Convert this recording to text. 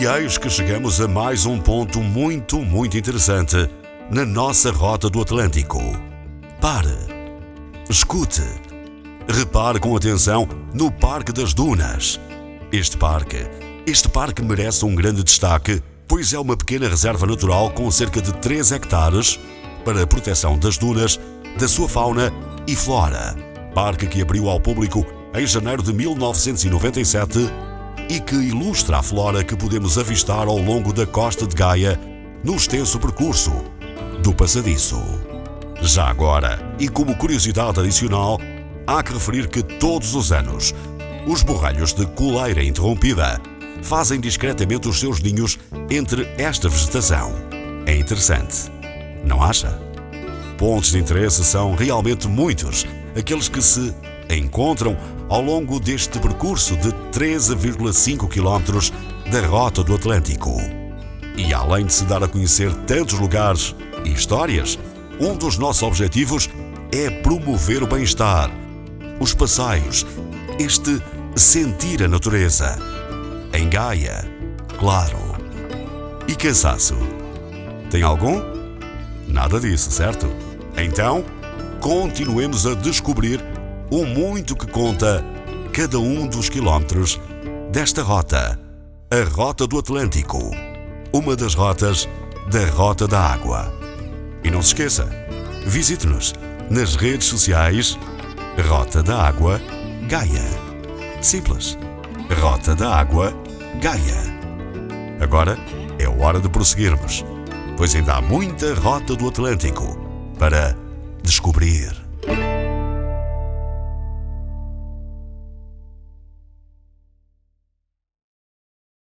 E eis que chegamos a mais um ponto muito interessante na nossa rota do Atlântico. Pare, escute, repare com atenção no Parque das Dunas. Este parque merece um grande destaque, pois é uma pequena reserva natural com cerca de 3 hectares para a proteção das dunas, da sua fauna e flora. Parque que abriu ao público em janeiro de 1997 e que ilustra a flora que podemos avistar ao longo da costa de Gaia no extenso percurso do Passadiço. Já agora, e como curiosidade adicional, há que referir que todos os anos os borralhos de coleira interrompida fazem discretamente os seus ninhos entre esta vegetação. É interessante, não acha? Pontos de interesse são realmente muitos, aqueles que se encontram ao longo deste percurso de 13,5 km da Rota do Atlântico. E além de se dar a conhecer tantos lugares e histórias, um dos nossos objetivos é promover o bem-estar, os passeios, este sentir a natureza. Em Gaia, claro. E cansaço? Tem algum? Nada disso, certo? Então, continuemos a descobrir o muito que conta cada um dos quilómetros desta rota, a Rota do Atlântico, uma das rotas da Rota da Água. E não se esqueça, visite-nos nas redes sociais Rota da Água Gaia. Simples, Rota da Água Gaia. Agora é hora de prosseguirmos, pois ainda há muita Rota do Atlântico para descobrir.